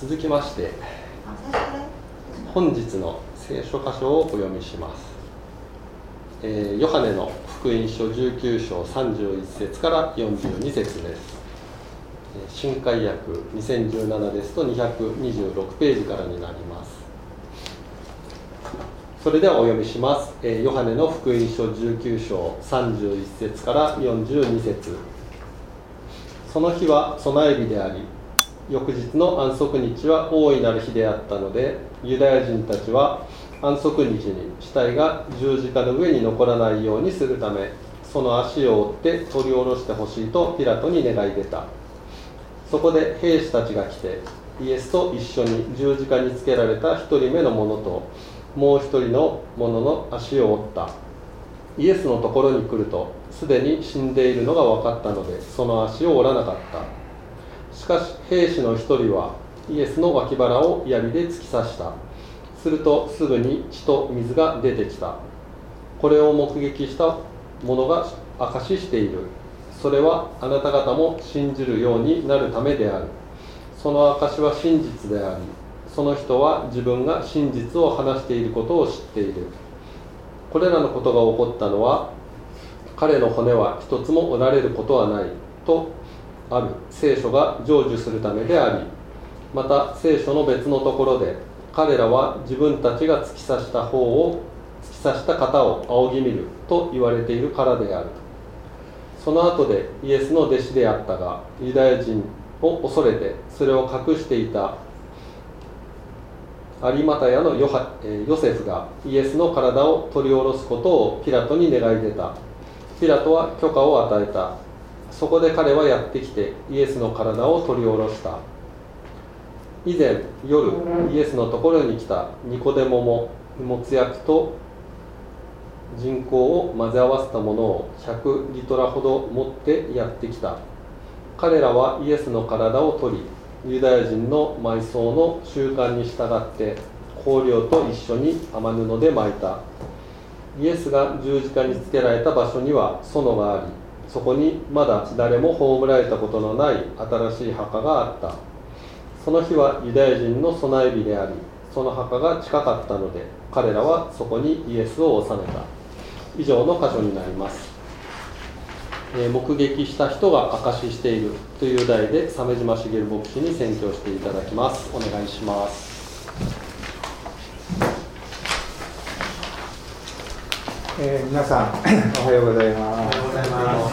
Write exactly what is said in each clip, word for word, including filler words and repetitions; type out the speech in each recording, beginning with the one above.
続きまして本日の聖書箇所をお読みします。えー、ヨハネの福音書じゅうきゅう章さんじゅういち節からよんじゅうに節です。新海訳にせんじゅうななですとにひゃくにじゅうろくページからになります。それではお読みします。えー、ヨハネの福音書じゅうきゅう章さんじゅういち節からよんじゅうに節。その日は備え日であり、翌日の安息日は大いなる日であったので、ユダヤ人たちは安息日に死体が十字架の上に残らないようにするため、その足を折って取り下ろしてほしいとピラトに願い出た。そこで兵士たちが来て、イエスと一緒に十字架につけられた一人目の者ともう一人の者の足を折った。イエスのところに来ると、すでに死んでいるのが分かったので、その足を折らなかった。しかし兵士の一人はイエスの脇腹を槍で突き刺した。するとすぐに血と水が出てきた。これを目撃した者が証ししている。それはあなた方も信じるようになるためである。その証は真実であり、その人は自分が真実を話していることを知っている。これらのことが起こったのは、彼の骨は一つも折られることはないとある聖書が成就するためであり、また聖書の別のところで、彼らは自分たちが突き刺した方を突き刺した方を仰ぎ見ると言われているからである。その後でイエスの弟子であったが、ユダヤ人を恐れてそれを隠していたアリマタヤの ヨ, ハヨセフがイエスの体を取り下ろすことをピラトに願い出た。ピラトは許可を与えた。そこで彼はやってきてイエスの体を取り下ろした。以前夜イエスのところに来たニコデモももつ薬と人香を混ぜ合わせたものをひゃくリトラほど持ってやってきた。彼らはイエスの体を取り、ユダヤ人の埋葬の習慣に従って香料と一緒に雨布で巻いた。イエスが十字架につけられた場所には園があり、そこにまだ誰も葬られたことのない新しい墓があった。その日はユダヤ人の備え日であり、その墓が近かったので、彼らはそこにイエスを納めた。以上の箇所になります。えー、目撃した人が証ししているという題で、鮫島茂牧師に宣教していただきます。お願いします。 えー、皆さんおはようございます。おはようございます。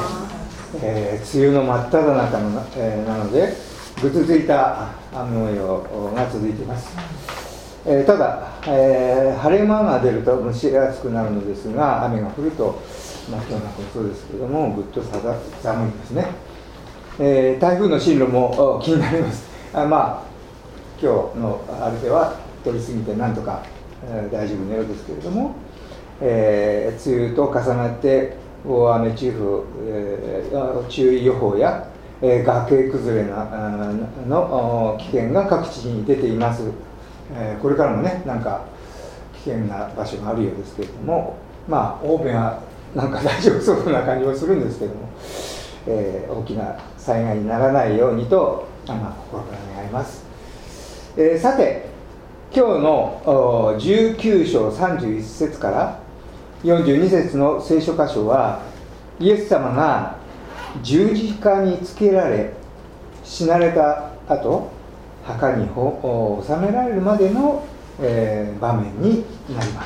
えー、梅雨の真っ只中のな、えー、なのでぐずついた雨模様が続いています。えー、ただ、えー、晴れ間が出ると蒸し暑くなるのですが、雨が降ると、まあ、今日のことそうですけども、ぐっと寒いですね。えー、台風の進路も気になります。あまあ今日のあれでは通り過ぎてなんとか、えー、大丈夫のようですけれども、えー、梅雨と重なって大雨注意報、えー、注意予報や、えー、崖崩れなの危険が各地に出ています。えー、これからもね、なんか危険な場所があるようですけれども、まあ、青梅はなんか大丈夫そうな感じもするんですけども、えー、大きな災害にならないようにと、まあ、心から願います。えー、さて、今日のじゅうきゅう章さんじゅういち節からよんじゅうに節の聖書箇所は、イエス様が十字架につけられ死なれた後、墓に収められるまでの、えー、場面になります。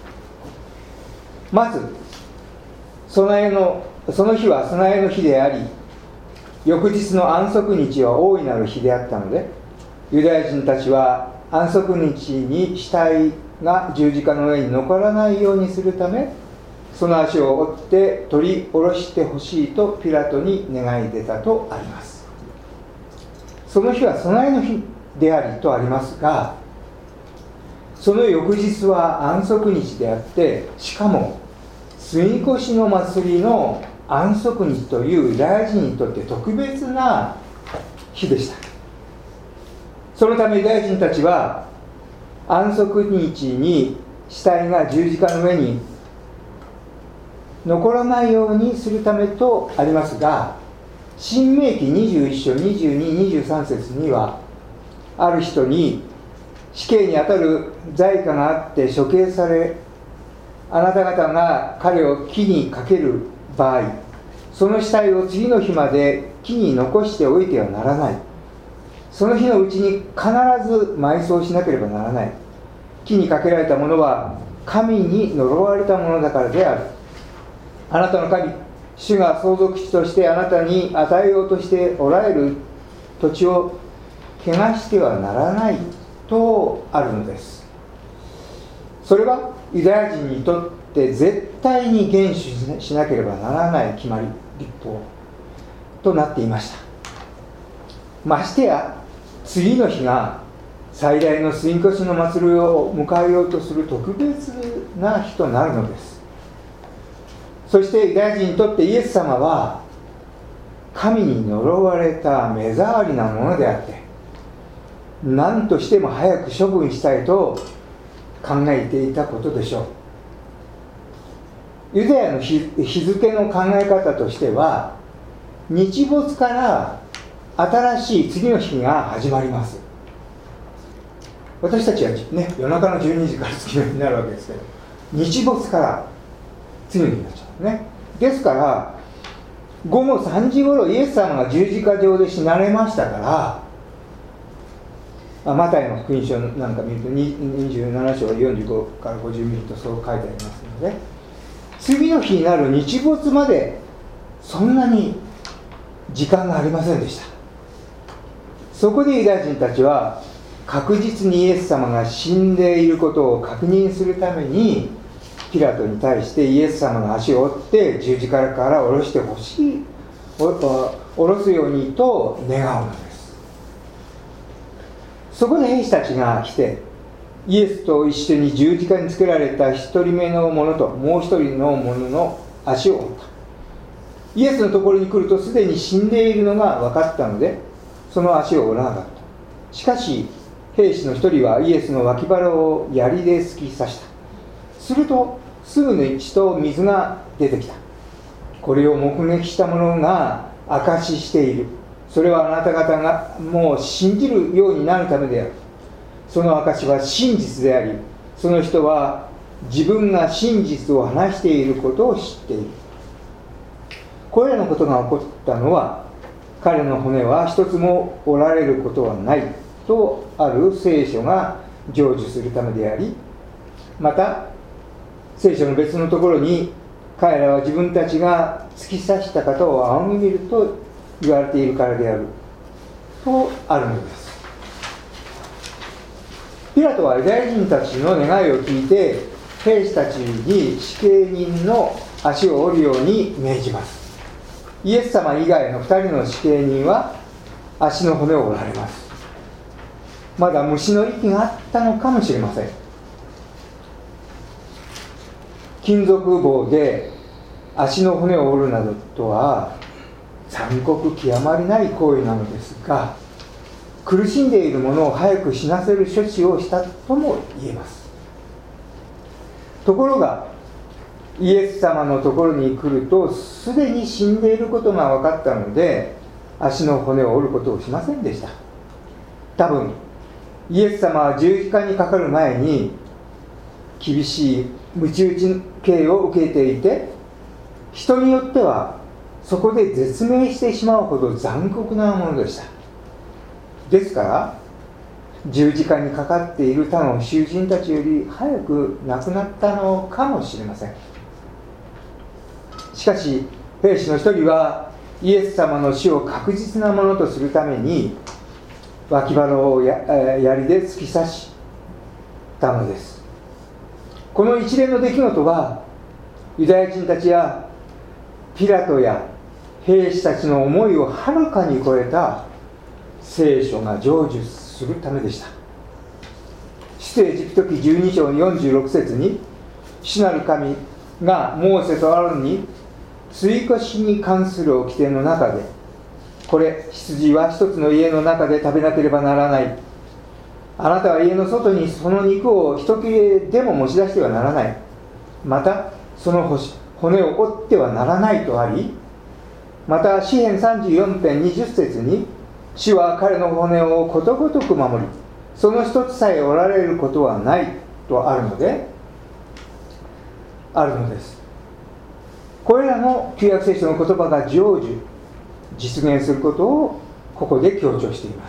まず備えのその日は備えの日であり、翌日の安息日は大いなる日であったので、ユダヤ人たちは安息日に死体が十字架の上に残らないようにするため、その足を折って取り下ろしてほしいとピラトに願い出たとあります。その日は備えの日でありとありますが、その翌日は安息日であって、しかも杉越の祭りの安息日というユダヤ人にとって特別な日でした。そのためユダヤ人たちは安息日に死体が十字架の上に残らないようにするためとありますが、新明記にじゅういち章にじゅうに、にじゅうさん節には、 ある人に死刑にあたる罪過があって処刑され、あなた方が彼を木にかける場合、その死体を次の日まで木に残しておいてはならない。その日のうちに必ず埋葬しなければならない。木にかけられたものは神に呪われたものだからである。あなたの神、主が相続地としてあなたに与えようとしておられる土地を汚してはならないとあるのです。それはユダヤ人にとって絶対に厳守しなければならない決まり、律法となっていました。ましてや次の日が最大の杉越の祭りを迎えようとする特別な日となるのです。そしてユダヤ人にとってイエス様は神に呪われた目障りなものであって、何としても早く処分したいと考えていたことでしょう。ユダヤの日付の考え方としては、日没から新しい次の日が始まります。私たちはね、夜中のじゅうにじから次の日になるわけですけど、日没から次の日になっちゃうね。ですからごごさんじごろイエス様が十字架上で死なれましたから、マタイの福音書なんか見るとにじゅうなな章よんじゅうごからごじゅう見るとそう書いてありますので、次の日になる日没までそんなに時間がありませんでした。そこでユダヤ人たちは確実にイエス様が死んでいることを確認するためにピラトに対してイエス様の足を折って十字架から下ろしてほしい、下ろすようにと願うのです。そこで兵士たちが来て、イエスと一緒に十字架につけられた一人目の者ともう一人の者の足を折った。イエスのところに来るとすでに死んでいるのが分かったので、その足を折らなかった。しかし兵士の一人はイエスの脇腹を槍で突き刺した。するとすぐに血と水が出てきた。これを目撃した者が証ししている。それはあなた方がもう信じるようになるためである。その証は真実であり、その人は自分が真実を話していることを知っている。これらのことが起こったのは、彼の骨は一つも折られることはないとある聖書が成就するためであり、また聖書の別のところに、彼らは自分たちが突き刺した方を仰ぎ見ると言われているからであるとあるのです。ピラトはユダヤ人たちの願いを聞いて、兵士たちに死刑人の足を折るように命じます。イエス様以外のふたりの死刑人は足の骨を折られます。まだ虫の息があったのかもしれません。金属棒で足の骨を折るなどとは残酷極まりない行為なのですが、苦しんでいる者を早く死なせる処置をしたとも言えます。ところがイエス様のところに来ると、すでに死んでいることが分かったので、足の骨を折ることをしませんでした。多分イエス様は十字架にかかる前に厳しい鞭打ち刑を受けていて、人によってはそこで絶命してしまうほど残酷なものでした。ですから十字架にかかっている他の囚人たちより早く亡くなったのかもしれません。しかし兵士の一人はイエス様の死を確実なものとするために脇腹をや槍で突き刺したのです。この一連の出来事はユダヤ人たちやピラトや兵士たちの思いをはるかに超えた聖書が成就するためでした。出エジプト記じゅうに章よんじゅうろく節に、主なる神がモーセとアロンに追越に関する掟の中で、これ羊は一つの家の中で食べなければならない、あなたは家の外にその肉を一切れでも持ち出してはならない、またその骨を折ってはならないとあり、また詩編さんじゅうよん編にじゅう節に、 主は彼の骨をことごとく守り、その一つさえ折られることはないとあるのであるのです。これらの旧約聖書の言葉が成就実現することをここで強調しています。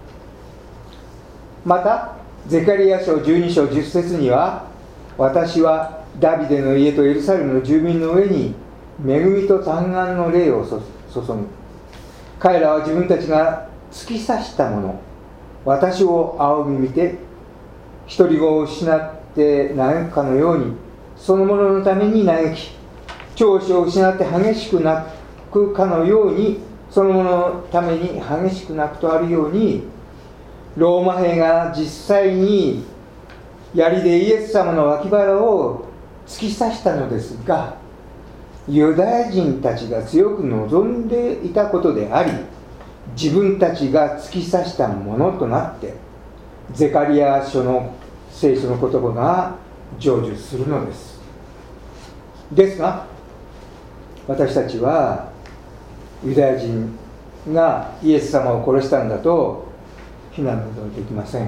またゼカリヤ書じゅうに章じゅっ節には、私はダビデの家とエルサレムの住民の上に恵みと嘆願の霊を注ぐ。彼らは自分たちが突き刺したもの、私を仰ぎ見て独り子を失って嘆くかのように、そのもののために嘆き、長子を失って激しく泣くかのように、そのもののために激しく泣くとあるように、ローマ兵が実際に槍でイエス様の脇腹を突き刺したのですが、ユダヤ人たちが強く望んでいたことであり、自分たちが突き刺したものとなって、ゼカリヤ書の聖書の言葉が成就するのです。ですが、私たちはユダヤ人がイエス様を殺したんだと非難などできません。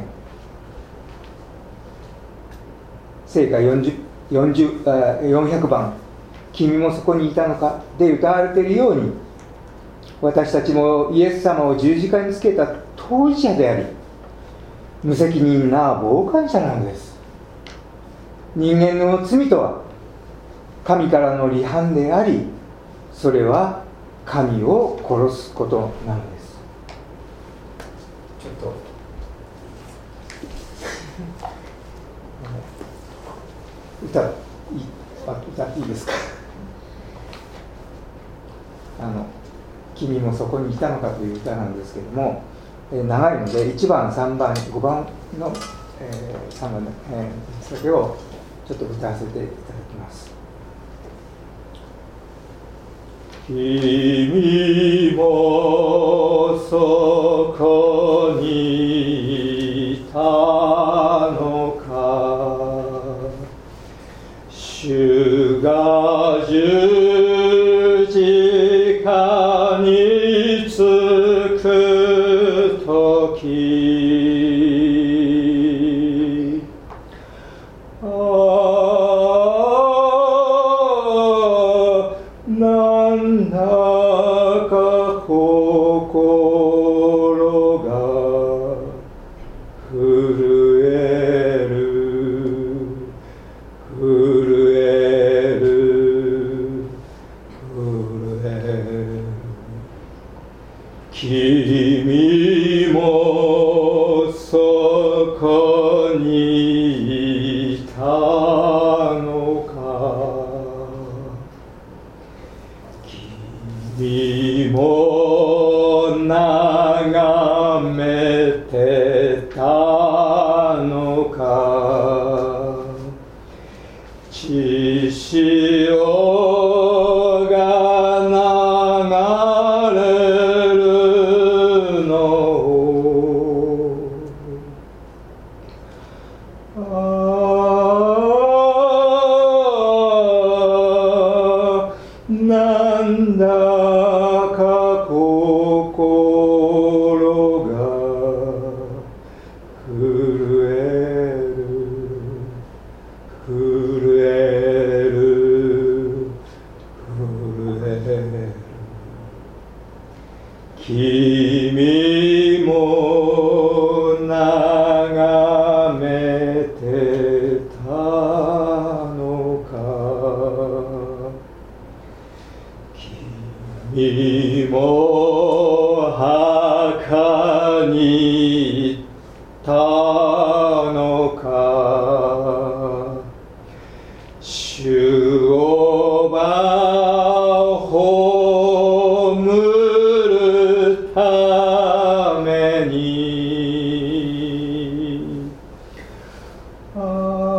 聖歌よんじゅう、よんじゅう、よんひゃくばん、君もそこにいたのかで歌われているように、私たちもイエス様を十字架につけた当事者であり、無責任な傍観者なのです。人間の罪とは神からの離反であり、それは神を殺すことなのです。ちょっと歌いい、あ、歌っていいですか。あの君もそこにいたのかという歌なんですけども、えー、長いのでいちばん、さんばん、ごばんの、えー、さんばんの、えー、それをちょっと歌わせていただきます。君もそこにいたのか、主が十字架につくとき、ああなんだか心が震える震える震える、君もそこにいたのか、君も眺めてたのか、血潮が流れるのを、ああなんだか心が震える震える震える、君も眺めてたのか、君も墓に行ったのか、主をば葬るために、あ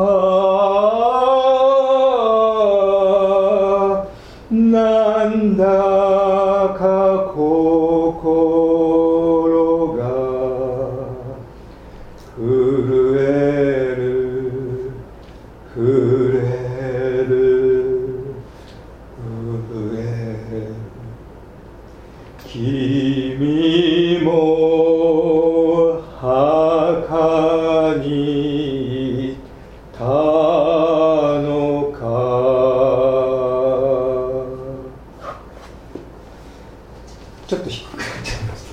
あなんだか心が震える震える震える、 君も墓にいたのか。ちょっと低くなっちゃいました。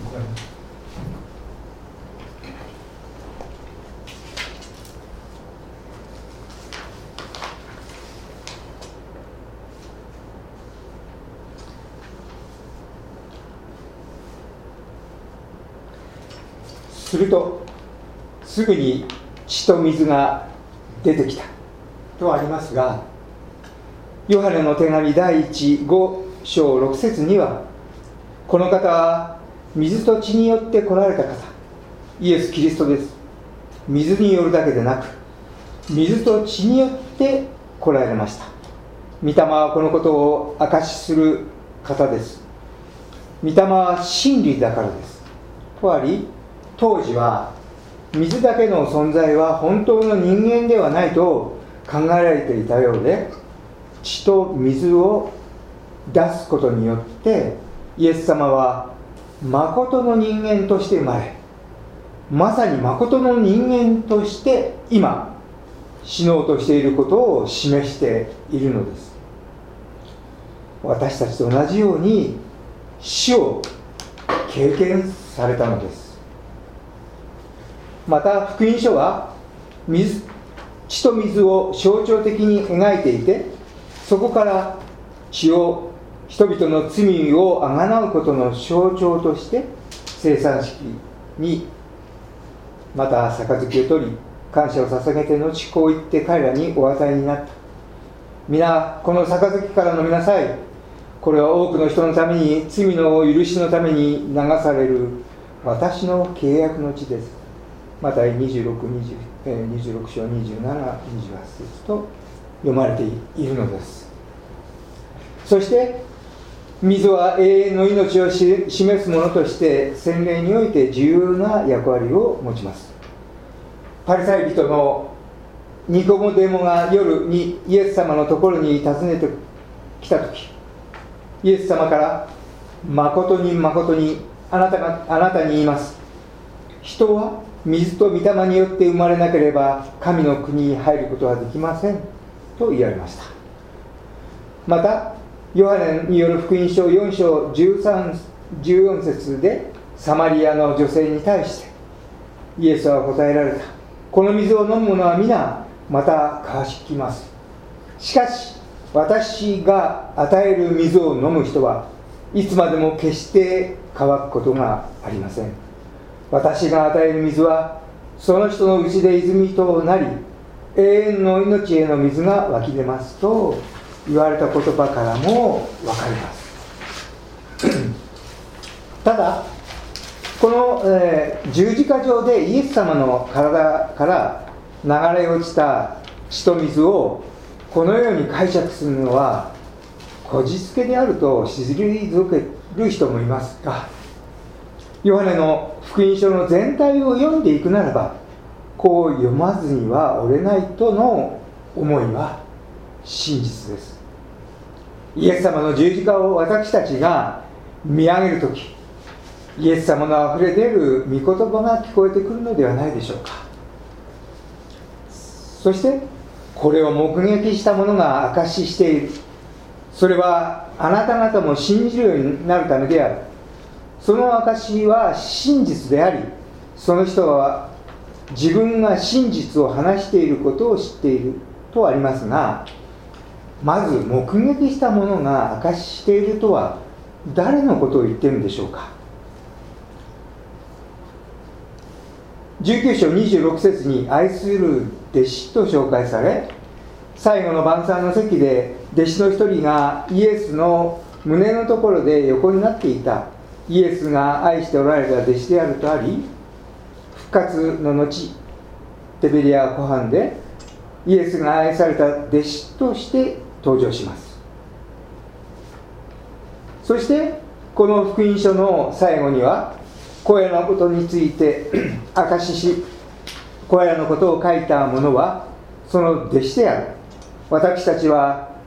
するとすぐに血と水が出てきたとありますが、ヨハネの手紙だいいち、ご章ろく節には、この方は水と血によって来られた方、イエス・キリストです。水によるだけでなく水と血によって来られました。御霊はこのことを証しする方です。御霊は真理だからです。とあり、当時は水だけの存在は本当の人間ではないと考えられていたようで、血と水を出すことによってイエス様は誠の人間として生まれ、まさに誠の人間として今死のうとしていることを示しているのです。私たちと同じように死を経験されたのです。また福音書は水血と水を象徴的に描いていて、そこから血を人々の罪をあがなうことの象徴として聖餐式にまた杯を取り感謝を捧げて、後こう言って彼らにお与えになった。皆この杯から飲みなさい。これは多くの人のために罪の許しのために流される私の契約の血です。マタイにじゅうろく、にじゅうろく章にじゅうなな、にじゅうはち節と読まれているのです。そして水は永遠の命を示すものとして洗礼において重要な役割を持ちます。パリサイ人のニコデモが夜にイエス様のところに訪ねてきたとき、イエス様から誠に誠にあなたがあなたに言います。人は水と御霊によって生まれなければ神の国に入ることはできませんと言われました。またヨハネによる福音書よん章じゅうさん、じゅうよん節でサマリアの女性に対してイエスは答えられた。この水を飲む者は皆また乾きます。しかし私が与える水を飲む人はいつまでも決して乾くことがありません。私が与える水はその人のうちで泉となり、永遠の命への水が湧き出ますと言われた言葉からも分かりますただこの、えー、十字架上でイエス様の体から流れ落ちた血と水をこのように解釈するのはこじつけであると退ける人もいますが、ヨハネの福音書の全体を読んでいくならば、こう読まずにはおれないとの思いは真実です。イエス様の十字架を私たちが見上げるとき、イエス様のあふれ出る御言葉が聞こえてくるのではないでしょうか。そしてこれを目撃した者が証ししている。それはあなた方も信じるようになるためである。その証は真実であり、その人は自分が真実を話していることを知っているとありますが、まず目撃した者が証ししているとは誰のことを言っているんでしょうか。じゅうきゅう章にじゅうろく節に愛する弟子と紹介され、最後の晩餐の席で弟子の一人がイエスの胸のところで横になっていた。イエスが愛しておられた弟子であるとあり、復活の後テベリア湖畔でイエスが愛された弟子として登場します。そしてこの福音書の最後にはこれらのことについて証しし、これらのことを書いた者はその弟子である。私たちは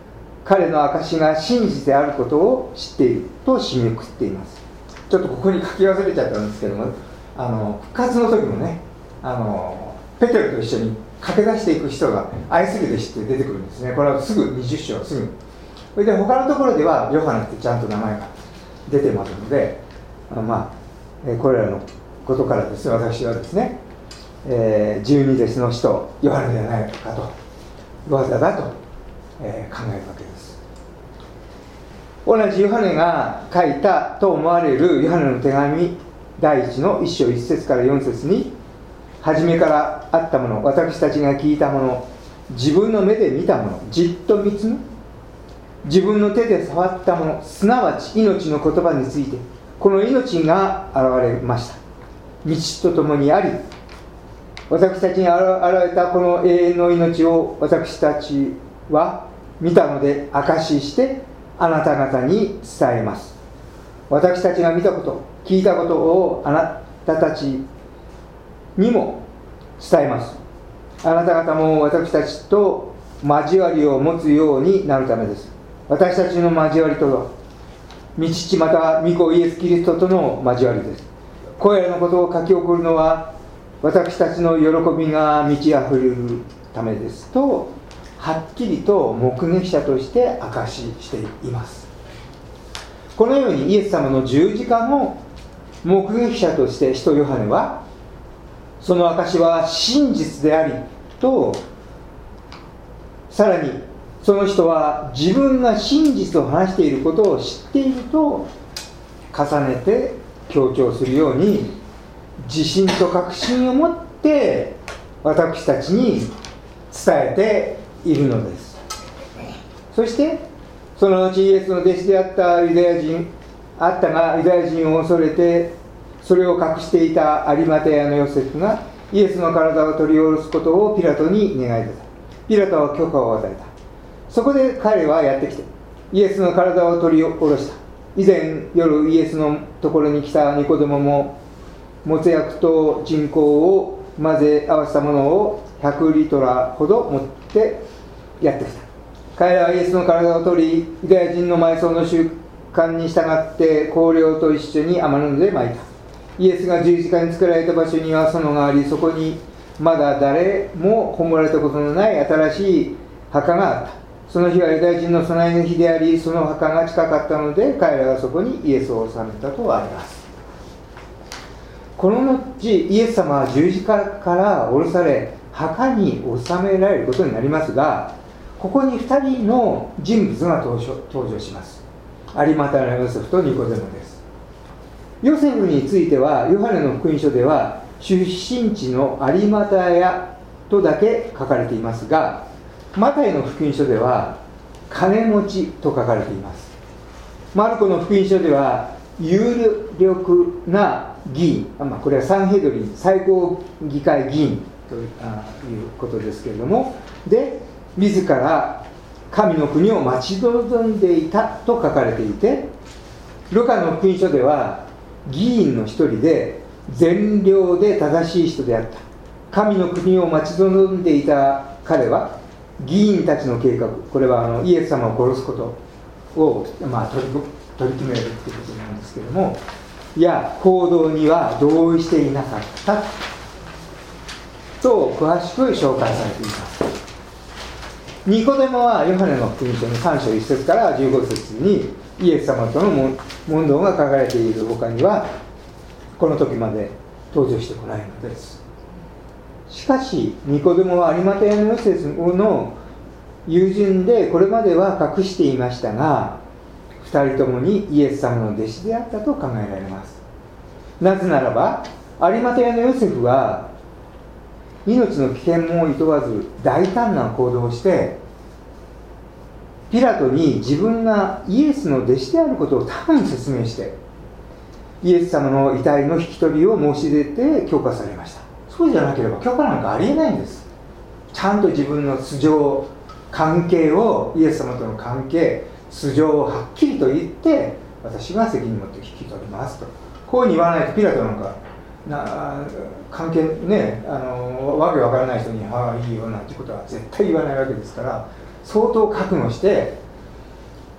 彼の証が真実であることを知っていると締めくくっています。ちょっとここに書き忘れちゃったんですけども、あの復活の時もね、あのペテロと一緒に駆け出していく人が愛する弟子って出てくるんですね。これはすぐにじゅっ章すぐ。それで他のところではヨハネってちゃんと名前が出てますので、あのまあこれらのことからですね、私はですね、えー、十二弟子の人ヨハネではないかと技だと、えー、考えるわけです。同じヨハネが書いたと思われるヨハネの手紙第一の一章一節から四節に、初めからあったもの、私たちが聞いたもの、自分の目で見たもの、じっと見つめ、自分の手で触ったもの、すなわち命の言葉について、この命が現れました。道とともにあり、私たちに現れたこの永遠の命を私たちは見たので証ししてあなた方に伝えます。私たちが見たこと、聞いたことをあなたたちにも伝えます。あなた方も私たちと交わりを持つようになるためです。私たちの交わりとは、御父または御子イエス・キリストとの交わりです。これらのことを書き起こるのは、私たちの喜びが満ち溢れるためですと、はっきりと目撃者として証ししています。このようにイエス様の十字架の目撃者として使徒ヨハネは、その証は真実でありと、さらにその人は自分が真実を話していることを知っていると重ねて強調するように、自信と確信を持って私たちに伝えているのです。そしてそのうちイエスの弟子であったユダヤ人あったがユダヤ人を恐れてそれを隠していたアリマテヤのヨセフがイエスの体を取り下ろすことをピラトに願い出た。ピラトは許可を与えた。そこで彼はやってきてイエスの体を取り下ろした。以前夜イエスのところに来たニコデモももつ薬と人香を混ぜ合わせたものをひゃくリトラほど持ってやってきた。彼らはイエスの体を取り、ユダヤ人の埋葬の習慣に従って香料と一緒に天布で巻いた。イエスが十字架に作られた場所には園があり、そこにまだ誰も葬られたことのない新しい墓があった。その日はユダヤ人の備えの日であり、その墓が近かったので彼らがそこにイエスを納めたとあります。この後イエス様は十字架から下ろされ墓に納められることになりますが、ここにふたりの人物が登場、登場します。アリマタヤのヨセフとニコデモです。ヨセフについてはヨハネの福音書では出身地のアリマタヤとだけ書かれていますが、マタイの福音書では金持ちと書かれています。マルコの福音書では有力な議員、まあ、これはサンヘドリン最高議会議員ということですけれども、で自ら神の国を待ち望んでいたと書かれていて、ルカの福音書では議員の一人で善良で正しい人であった。神の国を待ち望んでいた彼は議員たちの計画、これはあのイエス様を殺すことを、まあ、取り取り決めるということなんですけれども、いや行動には同意していなかったと詳しく紹介されています。ニコデモはヨハネの福音書のさん章いち節からじゅうご節にイエス様との問答が書かれている他にはこの時まで登場してこないのです。しかしニコデモはアリマテヤのヨセフの友人でこれまでは隠していましたが、ふたりともにイエス様の弟子であったと考えられます。なぜならばアリマテヤのヨセフは命の危険もいとわず大胆な行動をしてピラトに自分がイエスの弟子であることを多分説明してイエス様の遺体の引き取りを申し出て許可されました。そうじゃなければ許可なんかありえないんです。ちゃんと自分の素性関係をイエス様との関係素性をはっきりと言って私が責任を持って引き取りますと、こういうふうに言わないとピラトなんかな関係ね、あのわけわからない人に「ああいいよ」なんてことは絶対言わないわけですから、相当覚悟して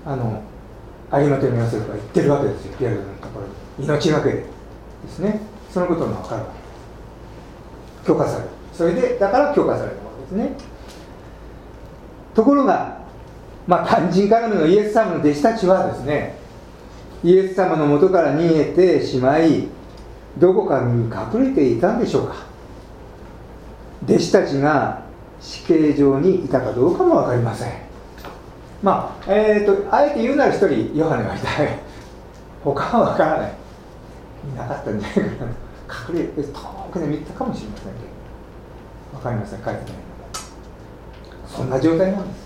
あの有馬手のヨセフが言ってるわけですよ。ピエロのところに命がけでですね、そのことが分かるわけ、許可される。それでだから許可されたわけですね。ところが、まあ、肝心からのイエス様の弟子たちはですね、イエス様の元から逃げてしまい、どこかに隠れていたんでしょうか。弟子たちが死刑場にいたかどうかも分かりません。まあ、えーと、あえて言うなら一人ヨハネがいたい。他は分からない。いなかったんじゃないかな。隠れて遠くで見たかもしれませんけど、分かりません、書いてないので。そんな状態なんです。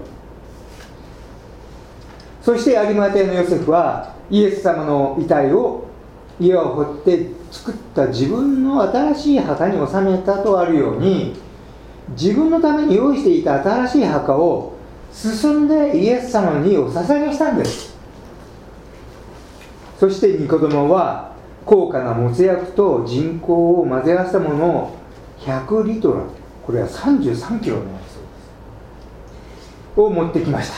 そして有馬手のヨセフはイエス様の遺体を岩を掘って作った自分の新しい墓に収めたとあるように、自分のために用意していた新しい墓を進んでイエス様にお捧げしたんです。そしてニコデモは高価なもつ薬と人香を混ぜ合わせたものをひゃくリトラ、これはさんじゅうさんキロのそうですを持ってきました。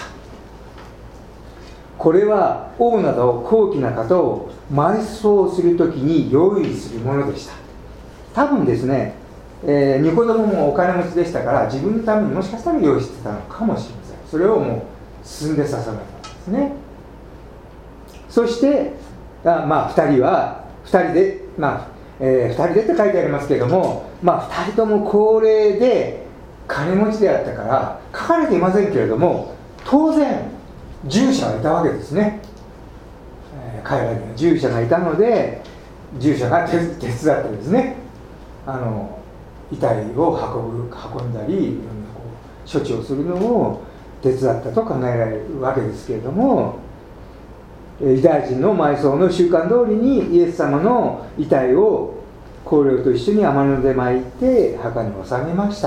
これは王など高貴な方を埋葬するときに用意するものでした。多分ですね、えー、ニコデモもお金持ちでしたから、自分のためにもしかしたら用意してたのかもしれません。それをもう進んで捧げたんですね。そしてあまあふたりはふたりで、まあえー、ふたりでって書いてありますけれども、まあ、ふたりとも高齢で金持ちであったから書かれていませんけれども、当然従者がいたわけですね。えー、彼らには従者がいたので、従者が手伝ってですね、あの遺体を運ぶ運んだり、いろんなこう処置をするのを手伝ったと考えられるわけですけれども、ユダヤ人の埋葬の習慣通りにイエス様の遺体を香料と一緒に天布で巻いて墓に納めました。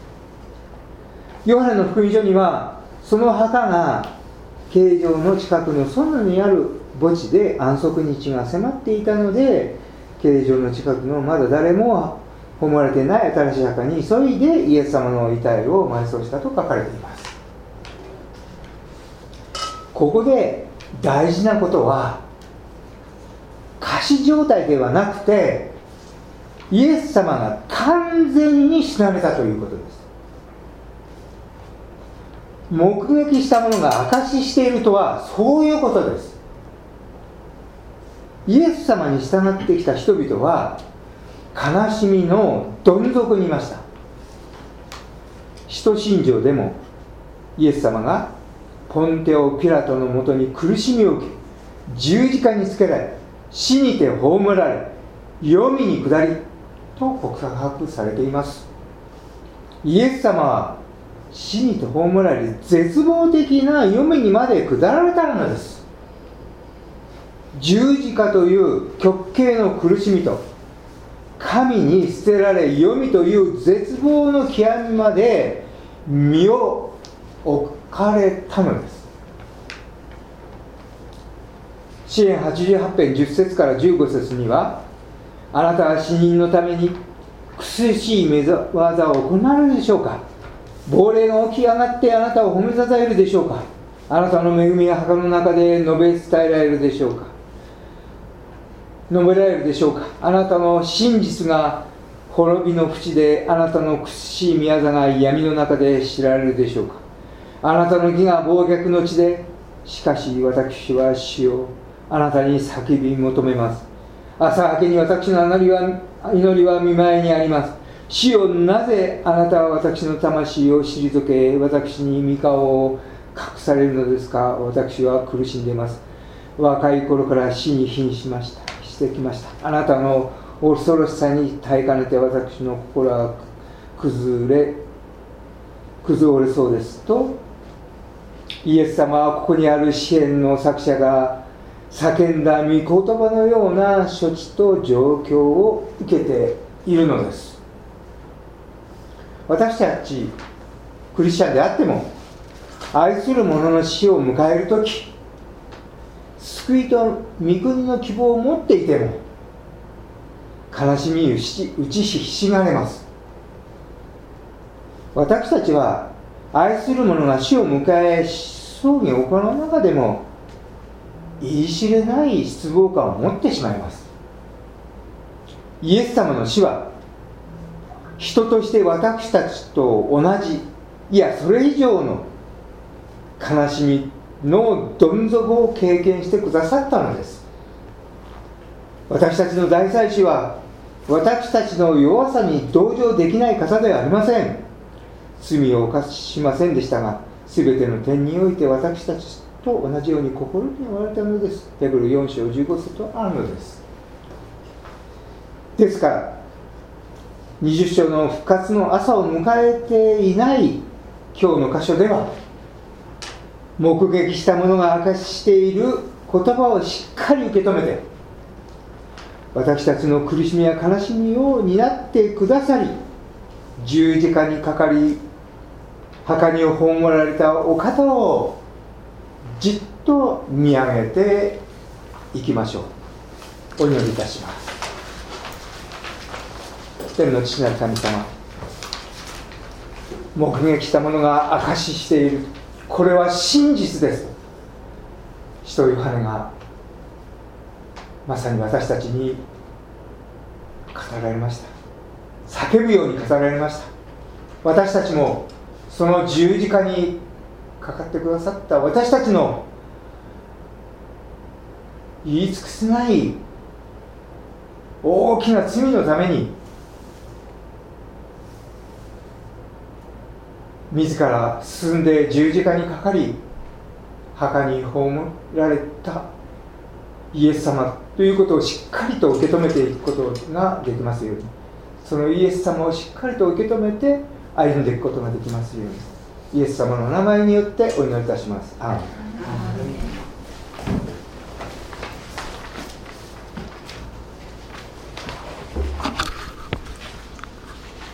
ヨハネの福音書には、その墓が形状の近くの園にある墓地で安息日が迫っていたので、形状の近くのまだ誰も葬られていない新しい墓に急いでイエス様の遺体を埋葬したと書かれています。ここで大事なことは、仮死状態ではなくてイエス様が完全に死なれたということです。目撃した者が証ししているとはそういうことです。イエス様に従ってきた人々は悲しみのどん底にいました。使徒信条でもイエス様がポンテオ・ピラトのもとに苦しみを受け、十字架につけられ、死にて葬られ、黄泉に下りと告白されています。イエス様は死にて葬られ、絶望的な黄泉にまで下られたのです。十字架という極刑の苦しみと、神に捨てられ黄泉という絶望の極みまで身を置かれたのです。詩編はちじゅうはち編じゅっ節からじゅうご節には、あなたは死人のために苦しい目技を行われるでしょうか。亡霊が起き上がってあなたを褒めたたえるでしょうか。あなたの恵みが墓の中で述べ伝えられるでしょうか。述べられるでしょうか。あなたの真実が滅びの淵で、あなたの苦しい宮座が闇の中で知られるでしょうか。あなたの義が暴虐の地で、しかし私は主よ、あなたに叫び求めます。朝明けに私の祈りは祈りは見舞いにあります。主よ、なぜあなたは私の魂を退け、私に御顔を隠されるのですか。私は苦しんでいます。若い頃から死に瀕しましたしてきました。あなたの恐ろしさに耐えかねて私の心は崩れ崩れそうですと、イエス様はここにある詩篇の作者が叫んだ御言葉のような処置と状況を受けているのです。私たちクリスチャンであっても、愛する者の死を迎えるとき、救いと御国の希望を持っていても、悲しみ打ち打ちひしがれます。私たちは愛する者が死を迎え葬儀を行う中でも言い知れない失望感を持ってしまいます。イエス様の死は人として私たちと同じ、いやそれ以上の悲しみのどん底を経験してくださったのです。私たちの大祭司は私たちの弱さに同情できない方ではありません。罪を犯しませんでしたが、すべての点において私たちと同じように心に追われたのです。ヘブルよん章じゅうご節とあるのです。ですからにじゅう章の復活の朝を迎えていない今日の箇所では、目撃した者が明かししている言葉をしっかり受け止めて、私たちの苦しみや悲しみを担ってくださり、十字架にかかり墓に葬られたお方をじっと見上げていきましょう。お祈りいたします。天の父なる神様、目撃した者が証ししている、これは真実です。使徒ヨハネがまさに私たちに語られました。叫ぶように語られました。私たちもその十字架にかかってくださった私たちの言い尽くせない大きな罪のために自ら進んで十字架にかかり墓に葬られたイエス様ということをしっかりと受け止めていくことができますように、そのイエス様をしっかりと受け止めて歩んでいくことができますように、イエス様の名前によってお祈りいたします。アーメン。